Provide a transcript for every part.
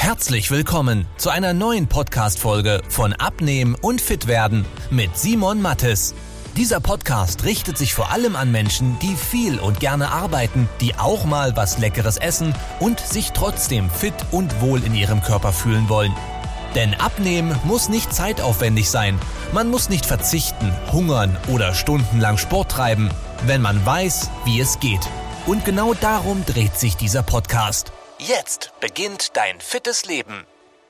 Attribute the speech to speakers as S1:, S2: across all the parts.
S1: Herzlich willkommen zu einer neuen Podcast-Folge von Abnehmen und Fitwerden mit Simon Mattes. Dieser Podcast richtet sich vor allem an Menschen, die viel und gerne arbeiten, die auch mal was Leckeres essen und sich trotzdem fit und wohl in ihrem Körper fühlen wollen. Denn Abnehmen muss nicht zeitaufwendig sein. Man muss nicht verzichten, hungern oder stundenlang Sport treiben, wenn man weiß, wie es geht. Und genau darum dreht sich dieser Podcast. Jetzt beginnt dein fittes Leben.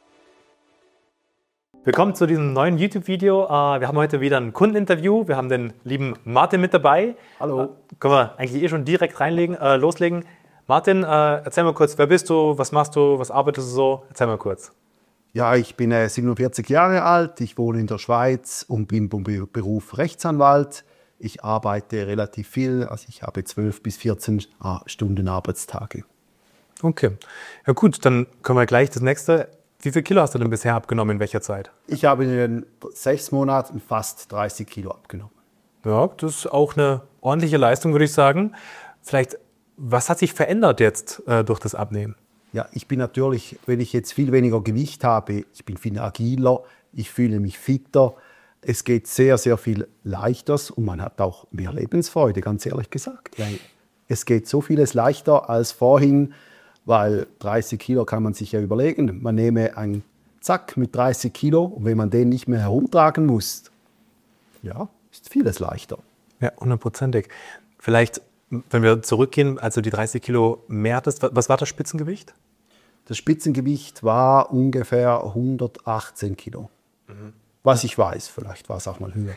S2: Willkommen zu diesem neuen YouTube-Video. Wir haben heute wieder ein Kundeninterview. Wir haben den lieben Martin mit dabei.
S3: Hallo.
S2: Können wir eigentlich schon direkt loslegen. Martin, erzähl mal kurz, wer bist du, was machst du, was arbeitest du so? Erzähl mal kurz.
S3: Ja, ich bin 47 Jahre alt, ich wohne in der Schweiz und bin vom Beruf Rechtsanwalt. Ich arbeite relativ viel, also ich habe 12 bis 14 Stunden Arbeitstage.
S2: Okay, ja gut, dann können wir gleich das nächste. Wie viel Kilo hast du denn bisher abgenommen, in welcher Zeit?
S3: Ich habe in den 6 Monaten fast 30 Kilo abgenommen.
S2: Ja, das ist auch eine ordentliche Leistung, würde ich sagen. Vielleicht, was hat sich verändert jetzt durch das Abnehmen?
S3: Ja, ich bin natürlich, wenn ich jetzt viel weniger Gewicht habe, ich bin viel agiler, ich fühle mich fitter. Es geht sehr, sehr viel leichter und man hat auch mehr Lebensfreude, ganz ehrlich gesagt. Es geht so vieles leichter als vorhin, weil 30 Kilo kann man sich ja überlegen. Man nehme einen Sack mit 30 Kilo und wenn man den nicht mehr herumtragen muss, ja, ist vieles leichter.
S2: Ja, 100%. Vielleicht, wenn wir zurückgehen, also die 30 Kilo mehr hattest, was war das Spitzengewicht?
S3: Das Spitzengewicht war ungefähr 118 Kilo. Mhm. Was ich weiß, vielleicht war es auch mal höher.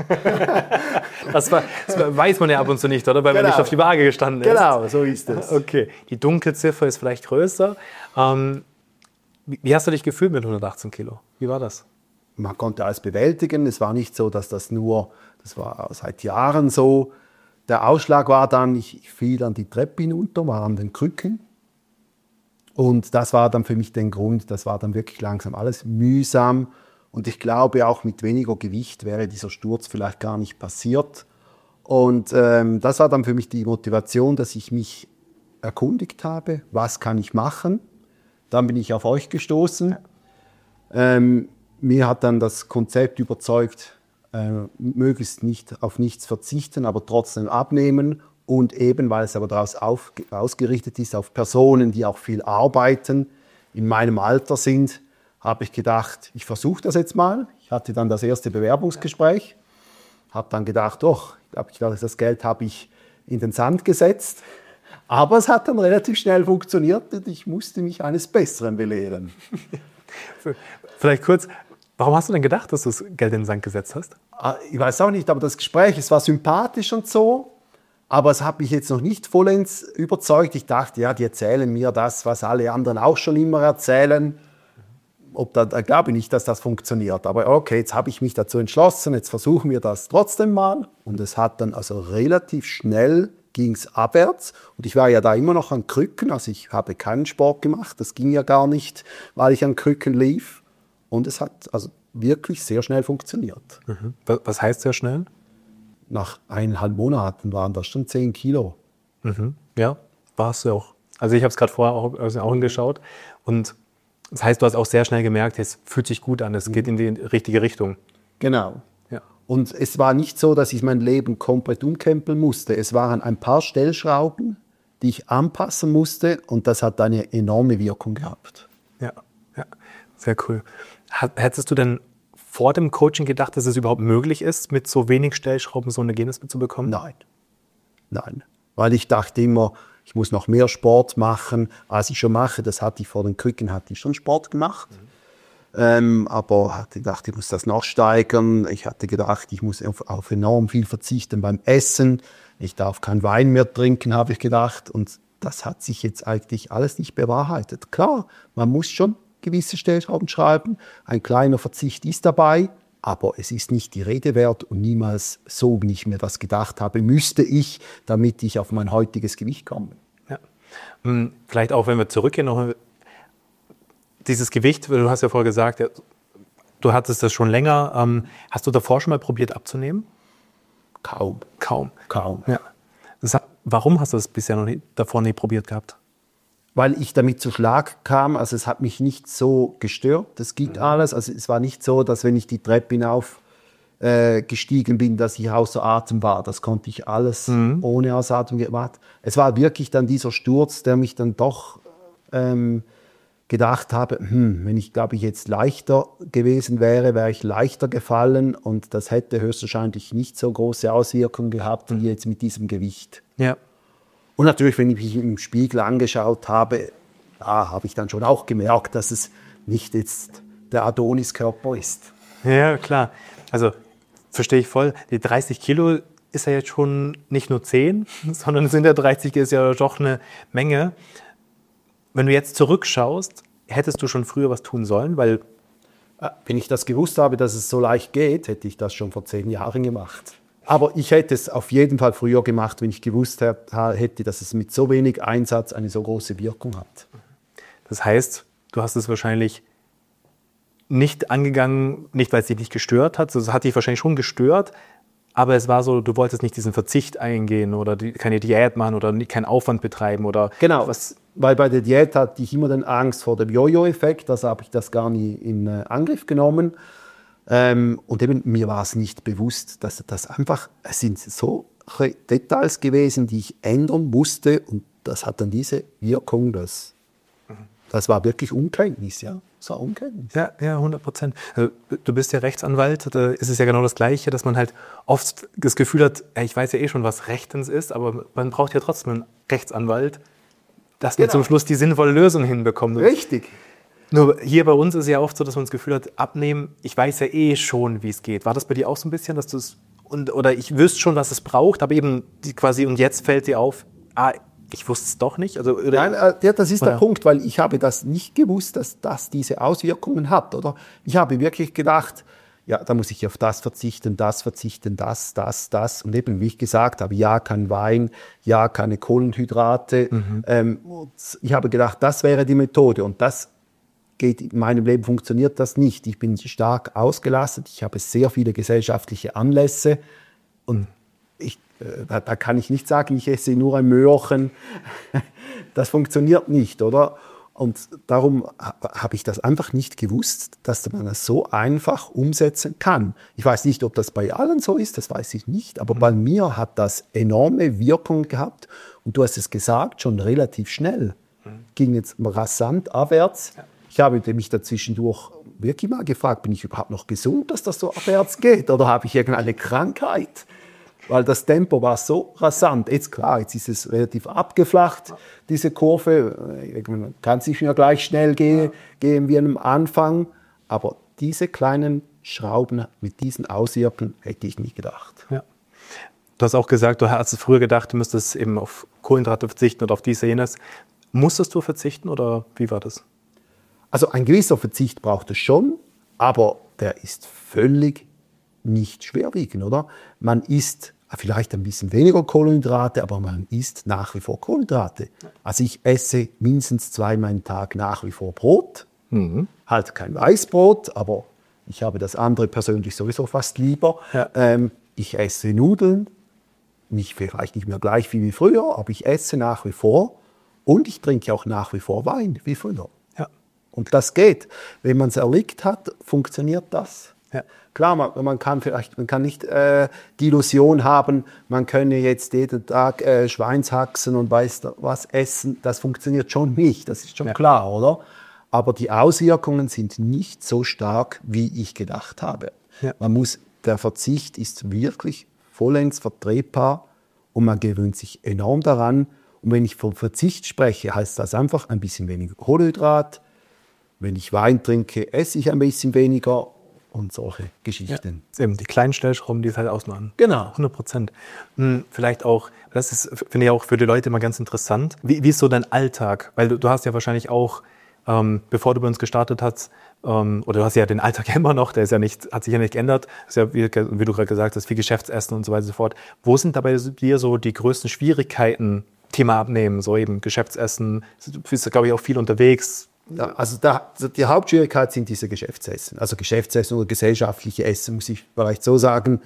S2: Das weiß man ja ab und zu nicht, oder? Weil man nicht auf die Waage gestanden ist.
S3: Genau, so ist es.
S2: Okay, die Dunkelziffer ist vielleicht größer. Wie hast du dich gefühlt mit 118 Kilo? Wie war das?
S3: Man konnte alles bewältigen. Es war nicht so, dass das war seit Jahren so. Der Ausschlag war dann, ich fiel dann die Treppe hinunter, war an den Krücken. Und das war dann für mich der Grund, das war dann wirklich langsam alles mühsam. Und ich glaube, auch mit weniger Gewicht wäre dieser Sturz vielleicht gar nicht passiert. Und das war dann für mich die Motivation, dass ich mich erkundigt habe, was kann ich machen. Dann bin ich auf euch gestoßen. Mir hat dann das Konzept überzeugt, möglichst nicht auf nichts verzichten, aber trotzdem abnehmen. Und eben, weil es aber daraus ausgerichtet ist, auf Personen, die auch viel arbeiten, in meinem Alter sind, habe ich gedacht, ich versuche das jetzt mal. Ich hatte dann das erste Bewerbungsgespräch, habe dann gedacht, das Geld habe ich in den Sand gesetzt. Aber es hat dann relativ schnell funktioniert und ich musste mich eines Besseren belehren.
S2: Vielleicht kurz, warum hast du denn gedacht, dass du das Geld in den Sand gesetzt hast?
S3: Ich weiß auch nicht, aber das Gespräch, es war sympathisch und so. Aber es hat mich jetzt noch nicht vollends überzeugt. Ich dachte, ja, die erzählen mir das, was alle anderen auch schon immer erzählen. Da glaube ich nicht, dass das funktioniert. Aber okay, jetzt habe ich mich dazu entschlossen, jetzt versuchen wir das trotzdem mal. Und es hat dann also relativ schnell ging es abwärts. Und ich war ja da immer noch an Krücken, also ich habe keinen Sport gemacht. Das ging ja gar nicht, weil ich an Krücken lief. Und es hat also wirklich sehr schnell funktioniert.
S2: Mhm. Was heißt sehr schnell?
S3: Nach 1,5 Monaten waren das schon 10 Kilo.
S2: Mhm. Ja, warst du auch. Also ich habe es gerade vorher auch angeschaut. Und das heißt, du hast auch sehr schnell gemerkt, es fühlt sich gut an, es geht in die richtige Richtung.
S3: Genau.
S2: Ja.
S3: Und es war nicht so, dass ich mein Leben komplett umkrempeln musste. Es waren ein paar Stellschrauben, die ich anpassen musste und das hat eine enorme Wirkung gehabt.
S2: Ja, sehr cool. Hättest du denn vor dem Coaching gedacht, dass es überhaupt möglich ist, mit so wenig Stellschrauben so ein Ergebnis zu bekommen?
S3: Nein. Weil ich dachte immer, ich muss noch mehr Sport machen, als ich schon mache. Das hatte ich vor den Krücken, hatte ich schon Sport gemacht. Aber hatte gedacht, ich muss das noch steigern. Ich hatte gedacht, ich muss auf enorm viel verzichten beim Essen. Ich darf keinen Wein mehr trinken, habe ich gedacht. Und das hat sich jetzt eigentlich alles nicht bewahrheitet. Klar, man muss schon gewisse Stellschrauben schreiben. Ein kleiner Verzicht ist dabei. Aber es ist nicht die Rede wert und niemals so, wie ich mir das gedacht habe, müsste ich, damit ich auf mein heutiges Gewicht komme.
S2: Ja. Vielleicht auch, wenn wir zurückgehen, noch dieses Gewicht, du hast ja vorher gesagt, du hattest das schon länger. Hast du davor schon mal probiert abzunehmen?
S3: Kaum.
S2: Ja. Warum hast du das bisher davor nie probiert gehabt?
S3: weil ich damit zu Schlag kam. Also es hat mich nicht so gestört, das ging alles. Also es war nicht so, dass wenn ich die Treppe hinauf gestiegen bin, dass ich außer Atem war. Das konnte ich alles ohne außer Atem gemacht. Es war wirklich dann dieser Sturz, der mich dann doch gedacht habe, wenn ich, glaube ich, jetzt leichter gewesen wäre, wäre ich leichter gefallen und das hätte höchstwahrscheinlich nicht so große Auswirkungen gehabt wie jetzt mit diesem Gewicht.
S2: Ja.
S3: Und natürlich, wenn ich mich im Spiegel angeschaut habe, da habe ich dann schon auch gemerkt, dass es nicht jetzt der Adoniskörper ist.
S2: Ja, klar. Also verstehe ich voll. Die 30 Kilo ist ja jetzt schon nicht nur 10, sondern sind ja 30, ist ja doch eine Menge. Wenn du jetzt zurückschaust, hättest du schon früher was tun sollen, weil...
S3: Wenn ich das gewusst habe, dass es so leicht geht, hätte ich das schon vor 10 Jahren gemacht. Aber ich hätte es auf jeden Fall früher gemacht, wenn ich gewusst hätte, dass es mit so wenig Einsatz eine so große Wirkung hat.
S2: Das heißt, du hast es wahrscheinlich nicht angegangen, nicht weil es dich nicht gestört hat, es hat dich wahrscheinlich schon gestört, aber es war so, du wolltest nicht diesen Verzicht eingehen oder keine Diät machen oder keinen Aufwand betreiben oder
S3: genau,
S2: was.
S3: Weil bei der Diät hatte ich immer den Angst vor dem Jojo-Effekt, also habe ich das gar nie in Angriff genommen. Und eben, mir war es nicht bewusst, dass das einfach, es sind so Details gewesen, die ich ändern musste und das hat dann diese Wirkung, das war wirklich Unkenntnis, ja. Das war Unkenntnis.
S2: Ja, 100%. Also, du bist ja Rechtsanwalt, da ist es ja genau das Gleiche, dass man halt oft das Gefühl hat, ich weiß ja eh schon, was rechtens ist, aber man braucht ja trotzdem einen Rechtsanwalt, dass man zum Schluss die sinnvolle Lösung hinbekommt.
S3: Richtig.
S2: Nur hier bei uns ist ja oft so, dass man das Gefühl hat, abnehmen, ich weiß ja eh schon, wie es geht. War das bei dir auch so ein bisschen, dass du es, oder ich wüsste schon, was es braucht, aber eben quasi, und jetzt fällt dir auf, ich wusste es doch nicht? Also,
S3: nein, das ist der Punkt, weil ich habe das nicht gewusst, dass das diese Auswirkungen hat, oder? Ich habe wirklich gedacht, ja, da muss ich auf das verzichten, das. Und eben, wie ich gesagt habe, ja, kein Wein, ja, keine Kohlenhydrate. Ich habe gedacht, das wäre die Methode und das geht in meinem Leben, funktioniert das nicht. Ich bin stark ausgelastet, ich habe sehr viele gesellschaftliche Anlässe und da kann ich nicht sagen, ich esse nur ein Möhrchen. Das funktioniert nicht, oder? Und darum habe ich das einfach nicht gewusst, dass man das so einfach umsetzen kann. Ich weiß nicht, ob das bei allen so ist, das weiß ich nicht, aber bei mir hat das enorme Wirkung gehabt. Und du hast es gesagt, schon relativ schnell. Ging jetzt rasant abwärts. Ja. Ich habe mich dazwischendurch wirklich mal gefragt, bin ich überhaupt noch gesund, dass das so abwärts geht? Oder habe ich irgendeine Krankheit? Weil das Tempo war so rasant. Jetzt klar, jetzt ist es relativ abgeflacht, diese Kurve. Kann es nicht mehr gleich schnell gehen wie am Anfang. Aber diese kleinen Schrauben mit diesen Auswirkungen hätte ich nicht gedacht.
S2: Ja. Du hast auch gesagt, du hast früher gedacht, du müsstest eben auf Kohlenhydrate verzichten oder auf dies, jenes. Musstest du verzichten oder wie war das?
S3: Also ein gewisser Verzicht braucht es schon, aber der ist völlig nicht schwerwiegend, oder? Man isst vielleicht ein bisschen weniger Kohlenhydrate, aber man isst nach wie vor Kohlenhydrate. Also ich esse mindestens 2-mal am Tag nach wie vor Brot. Halt kein Weißbrot, aber ich habe das andere persönlich sowieso fast lieber. Ja. Ich esse Nudeln, vielleicht nicht mehr gleich viel wie früher, aber ich esse nach wie vor und ich trinke auch nach wie vor Wein wie früher. Ja. Und das geht. Wenn man es erlegt hat, funktioniert das. Ja. Klar, man kann nicht die Illusion haben, man könne jetzt jeden Tag Schweinshaxen und weiß was essen. Das funktioniert schon nicht, das ist schon klar, oder? Aber die Auswirkungen sind nicht so stark, wie ich gedacht habe. Ja. Der Verzicht ist wirklich vollends vertretbar und man gewöhnt sich enorm daran. Und wenn ich von Verzicht spreche, heißt das einfach ein bisschen weniger Kohlenhydrat. Wenn ich Wein trinke, esse ich ein bisschen weniger. Und solche Geschichten.
S2: Ja, eben die kleinen Stellschrauben, die es halt ausmachen.
S3: Genau.
S2: 100%. Vielleicht auch, das ist, finde ich auch für die Leute immer ganz interessant. Wie ist so dein Alltag? Weil du hast ja wahrscheinlich auch, bevor du bei uns gestartet hast, oder du hast ja den Alltag ja immer noch, hat sich ja nicht geändert. Das ist ja, wie du gerade gesagt hast, viel Geschäftsessen und so weiter und so fort. Wo sind dabei dir so die größten Schwierigkeiten, Thema Abnehmen, so eben Geschäftsessen? Du bist, glaube ich, auch viel unterwegs.
S3: Ja, also die Hauptschwierigkeit sind diese Geschäftsessen. Also Geschäftsessen oder gesellschaftliche Essen, muss ich vielleicht so sagen.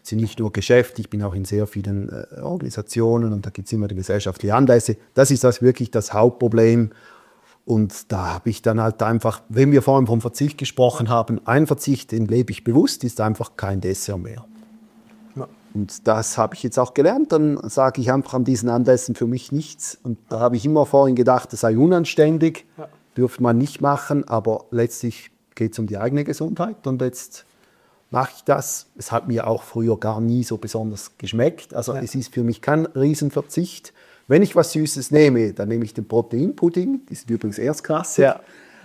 S3: Es sind nicht nur Geschäfte, ich bin auch in sehr vielen Organisationen und da gibt es immer die gesellschaftlichen Anlässe. Das ist wirklich das Hauptproblem. Und da habe ich dann halt einfach, wenn wir vorhin vom Verzicht gesprochen haben, ein Verzicht, den lebe ich bewusst, ist einfach kein Dessert mehr.
S2: Ja.
S3: Und das habe ich jetzt auch gelernt, dann sage ich einfach an diesen Anlässen für mich nichts. Und da habe ich immer vorhin gedacht, das sei unanständig, dürfte man nicht machen, aber letztlich geht es um die eigene Gesundheit und jetzt mache ich das. Es hat mir auch früher gar nie so besonders geschmeckt, also es ist für mich kein Riesenverzicht. Wenn ich was Süßes nehme, dann nehme ich den Proteinpudding, das ist übrigens erstklassig,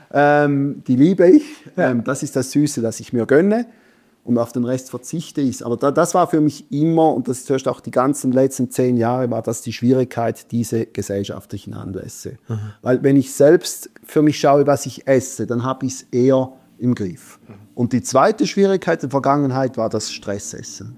S3: die liebe ich, das ist das Süße, das ich mir gönne. Und auf den Rest verzichte ich. Aber das war für mich immer, und das ist auch die ganzen letzten 10 Jahre, war das die Schwierigkeit, diese gesellschaftlichen Anlässe. Weil wenn ich selbst für mich schaue, was ich esse, dann habe ich es eher im Griff. Und die zweite Schwierigkeit der Vergangenheit war das Stressessen.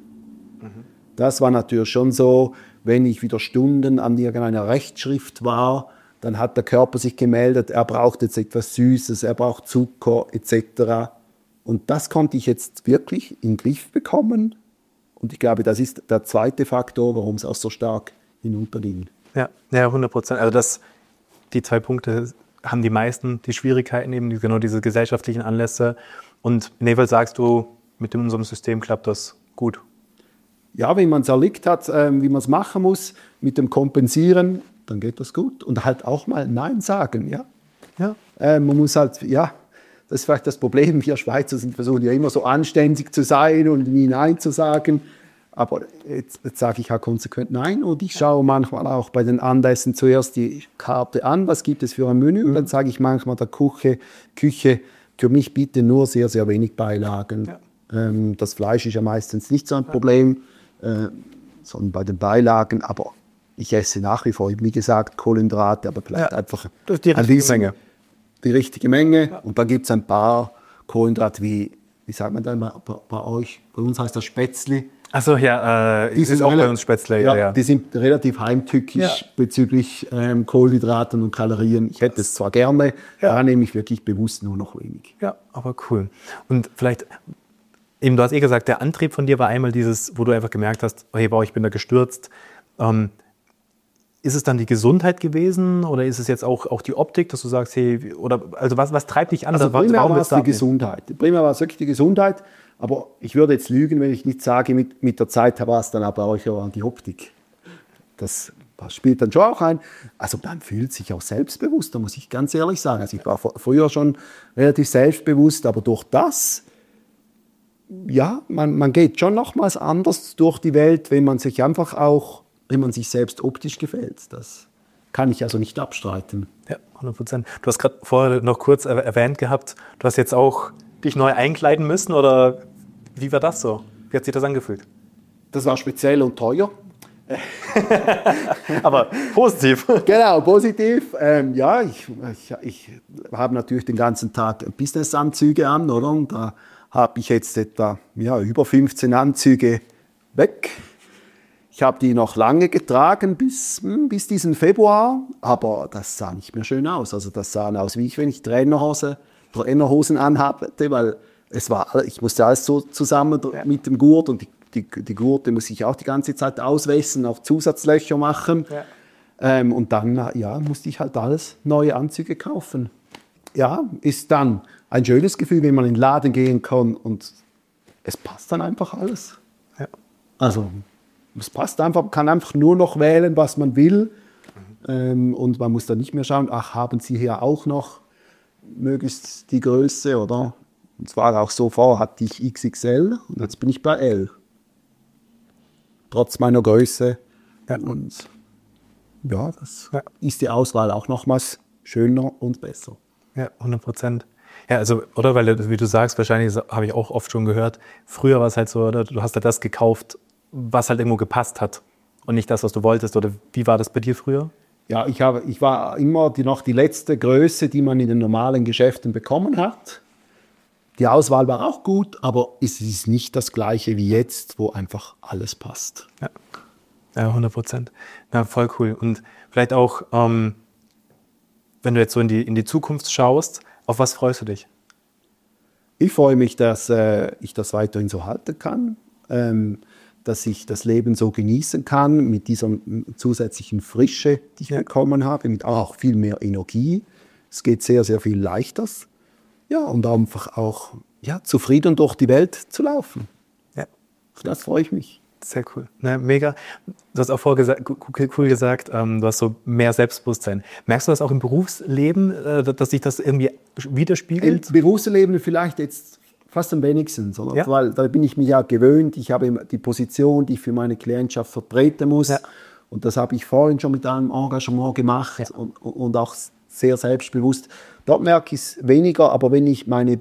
S3: Das war natürlich schon so, wenn ich wieder Stunden an irgendeiner Rechtschrift war, dann hat der Körper sich gemeldet, er braucht jetzt etwas Süßes, er braucht Zucker etc. Und das konnte ich jetzt wirklich in den Griff bekommen. Und ich glaube, das ist der zweite Faktor, warum es auch so stark hinunterging.
S2: Ja, 100%. Also die 2 Punkte haben die meisten, die Schwierigkeiten eben, genau diese gesellschaftlichen Anlässe. Und in dem Fall sagst du, mit unserem System klappt das gut.
S3: Ja, wenn man es erlickt hat, wie man es machen muss, mit dem Kompensieren, dann geht das gut. Und halt auch mal Nein sagen, ja. Man muss halt, das ist vielleicht das Problem, wir Schweizer versuchen ja immer so anständig zu sein und nie Nein zu sagen. Aber jetzt sage ich halt konsequent Nein und ich schaue manchmal auch bei den Anlässen zuerst die Karte an, was gibt es für ein Menü. Und dann sage ich manchmal der Küche, für mich bitte nur sehr, sehr wenig Beilagen. Ja. Das Fleisch ist ja meistens nicht so ein Problem, sondern bei den Beilagen. Aber ich esse nach wie vor, wie gesagt, Kohlenhydrate, aber vielleicht einfach
S2: die richtige Menge.
S3: Die richtige Menge. Ja. Und dann gibt es ein paar Kohlenhydrate, wie sagt man da immer bei euch? Bei uns heißt das Spätzli.
S2: Achso, die sind auch bei uns Spätzle. Ja. Die sind relativ heimtückisch bezüglich Kohlenhydraten und Kalorien. Ich hätte es zwar gerne, da nehme ich wirklich bewusst nur noch wenig. Ja, aber cool. Und vielleicht, eben du hast gesagt, der Antrieb von dir war einmal dieses, wo du einfach gemerkt hast, hey, wow, ich bin da gestürzt. Ist es dann die Gesundheit gewesen oder ist es jetzt auch die Optik, dass du sagst, hey, oder also was treibt dich an?
S3: Also primär war es die Gesundheit. Primär war es wirklich die Gesundheit. Aber ich würde jetzt lügen, wenn ich nicht sage, mit der Zeit war es dann aber auch die Optik. Das spielt dann schon auch ein. Also man fühlt sich auch selbstbewusster, muss ich ganz ehrlich sagen. Also ich war früher schon relativ selbstbewusst, aber durch das, man geht schon nochmals anders durch die Welt, wenn man sich selbst optisch gefällt. Das kann ich also nicht abstreiten.
S2: Ja, 100%. Du hast gerade vorher noch kurz erwähnt gehabt, du hast jetzt auch dich neu einkleiden müssen oder wie war das so? Wie hat sich das angefühlt?
S3: Das war speziell und teuer.
S2: Aber positiv.
S3: Genau, positiv. Ich habe natürlich den ganzen Tag Businessanzüge an, oder? Und da habe ich jetzt etwa über 15 Anzüge weg. Ich habe die noch lange getragen bis diesen Februar, aber das sah nicht mehr schön aus. Also das sah aus, wie wenn ich Trainerhosen anhatte, weil ich musste alles so zusammen mit dem Gurt und die Gurte muss ich auch die ganze Zeit auswässen, auch Zusatzlöcher machen. Ja. Und dann musste ich halt alles neue Anzüge kaufen. Ja, ist dann ein schönes Gefühl, wenn man in den Laden gehen kann und es passt dann einfach alles. Ja. Also es passt einfach, man kann einfach nur noch wählen, was man will. Und man muss dann nicht mehr schauen, haben Sie hier auch noch möglichst die Größe, oder? Und zwar auch so vorher hatte ich XXL und jetzt bin ich bei L. Trotz meiner Größe. Ja. Und das ist die Auswahl auch nochmals schöner und besser.
S2: Ja, 100%. Ja, also, oder weil, wie du sagst, wahrscheinlich habe ich auch oft schon gehört, früher war es halt so, oder, du hast halt das gekauft, was halt irgendwo gepasst hat und nicht das, was du wolltest. Oder wie war das bei dir früher?
S3: Ja, ich war immer noch die letzte Größe, die man in den normalen Geschäften bekommen hat. Die Auswahl war auch gut, aber es ist nicht das Gleiche wie jetzt, wo einfach alles passt.
S2: Ja, 100%. Ja, voll cool. Und vielleicht auch, wenn du jetzt so in die Zukunft schaust, auf was freust du dich?
S3: Ich freue mich, dass ich das weiterhin so halten kann. dass ich das Leben so genießen kann, mit dieser zusätzlichen Frische, die ich bekommen habe, mit auch viel mehr Energie. Es geht sehr, sehr viel leichter. Ja, und einfach auch zufrieden durch die Welt zu laufen.
S2: Ja.
S3: Auf das freue ich mich.
S2: Sehr cool. Na, mega. Du hast auch vorher cool gesagt, du hast so mehr Selbstbewusstsein. Merkst du das auch im Berufsleben, dass sich das irgendwie widerspiegelt?
S3: Im Berufsleben vielleicht jetzt fast am wenigsten, oder?
S2: Ja.
S3: Weil da bin ich mich ja gewöhnt. Ich habe die Position, die ich für meine Klientschaft vertreten muss. Ja. Und das habe ich vorhin schon mit einem Engagement gemacht und auch sehr selbstbewusst. Dort merke ich es weniger, aber wenn ich meine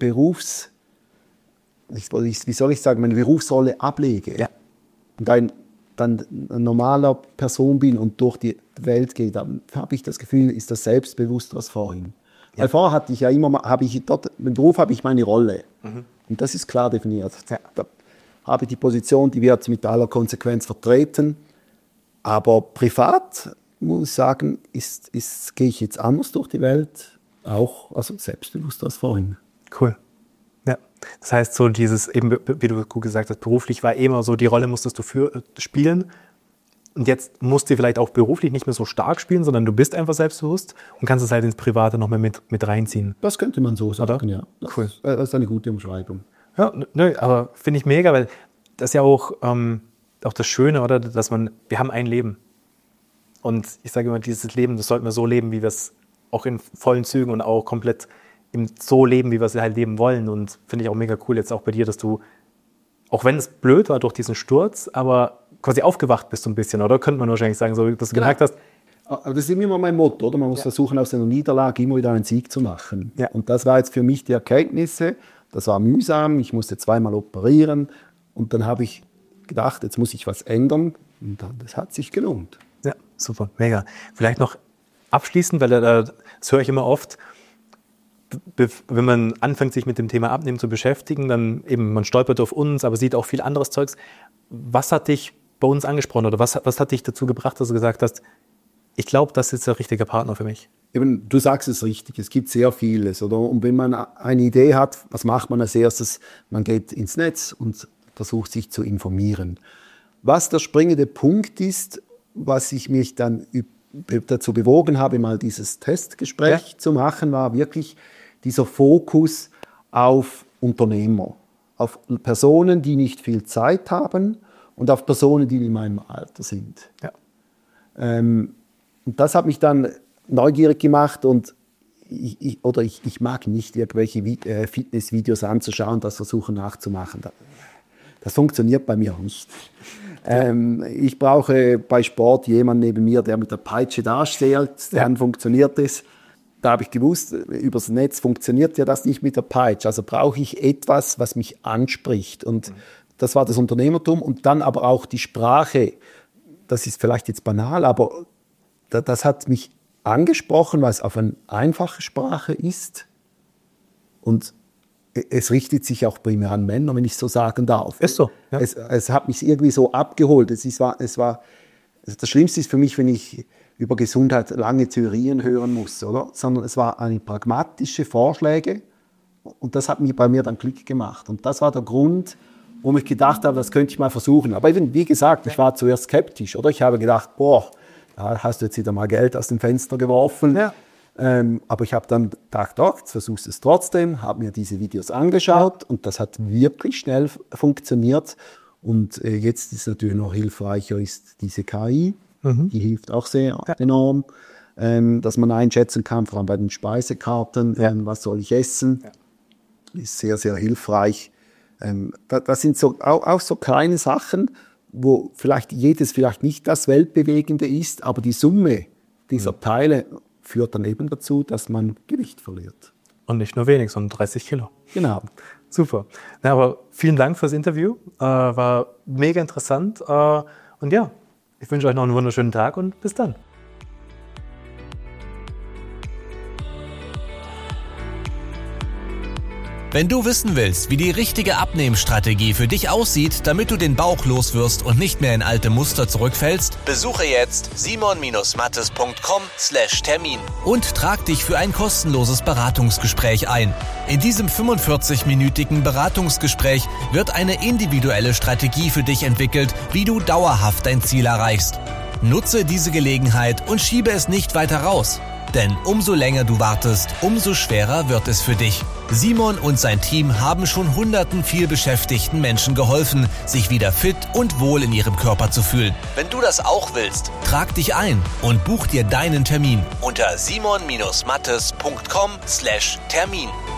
S3: meine Berufsrolle ablege, und dann eine normaler Person bin und durch die Welt gehe, dann habe ich das Gefühl, ist das selbstbewusster als vorhin. Ja. Weil vorher hatte ich ja immer, im Beruf habe ich meine Rolle. Und das ist klar definiert. Ja. Da habe ich die Position, die wird mit aller Konsequenz vertreten. Aber privat, muss ich sagen, gehe ich jetzt anders durch die Welt, auch also selbstbewusster als vorhin.
S2: Cool. Ja, das heißt so dieses, eben wie du gut gesagt hast, beruflich war immer so, die Rolle musstest du spielen und jetzt musst du vielleicht auch beruflich nicht mehr so stark spielen, sondern du bist einfach selbstbewusst und kannst es halt ins Private noch mehr mit reinziehen.
S3: Das könnte man so sagen,
S2: oder?
S3: Ja. Cool. Das ist eine gute Umschreibung.
S2: Ja, aber finde ich mega, weil das ist ja auch das Schöne, oder, dass wir haben ein Leben und ich sage immer, dieses Leben, das sollten wir so leben, wie wir es auch in vollen Zügen und auch komplett so leben, wie wir es halt leben wollen. Und finde ich auch mega cool jetzt auch bei dir, dass du, auch wenn es blöd war durch diesen Sturz, aber quasi aufgewacht bist so ein bisschen, oder? Könnte man wahrscheinlich sagen, so dass du gemerkt hast.
S3: Aber das ist immer mein Motto, oder? Man muss versuchen, aus einer Niederlage immer wieder einen Sieg zu machen. Ja. Und das war jetzt für mich die Erkenntnisse. Das war mühsam, ich musste 2-mal operieren. Und dann habe ich gedacht, jetzt muss ich was ändern. Und das hat sich gelohnt.
S2: Ja, super, mega. Vielleicht noch abschließend, weil das höre ich immer oft, wenn man anfängt, sich mit dem Thema Abnehmen zu beschäftigen, dann eben, man stolpert auf uns, aber sieht auch viel anderes Zeugs. Was hat dich bei uns angesprochen oder was hat dich dazu gebracht, dass du gesagt hast, ich glaube, das ist der richtige Partner für mich?
S3: Eben, du sagst es richtig, es gibt sehr vieles, oder? Und wenn man eine Idee hat, was macht man als erstes? Man geht ins Netz und versucht, sich zu informieren. Was der springende Punkt ist, was ich mich dann dazu bewogen habe, mal dieses Testgespräch zu machen, war wirklich dieser Fokus auf Unternehmer, auf Personen, die nicht viel Zeit haben und auf Personen, die in meinem Alter sind. Ja. Und das hat mich dann neugierig gemacht und ich mag nicht irgendwelche Fitnessvideos anzuschauen, das versuchen nachzumachen. Das funktioniert bei mir nicht. Ich brauche bei Sport jemanden neben mir, der mit der Peitsche dasteht, dann funktioniert es. Da habe ich gewusst, übers Netz funktioniert ja das nicht mit der Peitsche. Also brauche ich etwas, was mich anspricht. Und das war das Unternehmertum und dann aber auch die Sprache. Das ist vielleicht jetzt banal, aber das hat mich angesprochen, weil es auf eine einfache Sprache ist. Und es richtet sich auch primär an Männer, wenn ich so sagen darf.
S2: Ist so. Ja.
S3: Es hat mich irgendwie so abgeholt. Das Schlimmste ist für mich, wenn ich über Gesundheit lange Theorien hören muss, oder? Sondern es war eine pragmatische Vorschläge und das hat bei mir dann Klick gemacht. Und das war der Grund, warum ich gedacht habe, das könnte ich mal versuchen. Aber eben, wie gesagt, ich war zuerst skeptisch, oder? Ich habe gedacht, da hast du jetzt wieder mal Geld aus dem Fenster geworfen. Ja. Aber ich habe dann gedacht, jetzt versuchst du es trotzdem, habe mir diese Videos angeschaut und das hat wirklich schnell funktioniert. Und jetzt ist natürlich noch hilfreicher ist diese KI, die hilft auch sehr enorm, dass man einschätzen kann, vor allem bei den Speisekarten, was soll ich essen, ist sehr, sehr hilfreich. Das sind auch so kleine Sachen, wo jedes vielleicht nicht das Weltbewegende ist, aber die Summe dieser Teile führt dann eben dazu, dass man Gewicht verliert.
S2: Und nicht nur wenig, sondern 30 Kilo.
S3: Genau.
S2: Super. Ja, aber vielen Dank fürs Interview. War mega interessant. Und ja, ich wünsche euch noch einen wunderschönen Tag und bis dann.
S1: Wenn du wissen willst, wie die richtige Abnehmstrategie für dich aussieht, damit du den Bauch loswirst und nicht mehr in alte Muster zurückfällst, besuche jetzt simon-mattes.com/Termin und trag dich für ein kostenloses Beratungsgespräch ein. In diesem 45-minütigen Beratungsgespräch wird eine individuelle Strategie für dich entwickelt, wie du dauerhaft dein Ziel erreichst. Nutze diese Gelegenheit und schiebe es nicht weiter raus. Denn umso länger du wartest, umso schwerer wird es für dich. Simon und sein Team haben schon hunderten vielbeschäftigten Menschen geholfen, sich wieder fit und wohl in ihrem Körper zu fühlen. Wenn du das auch willst, trag dich ein und buch dir deinen Termin unter simon-mattes.com/Termin.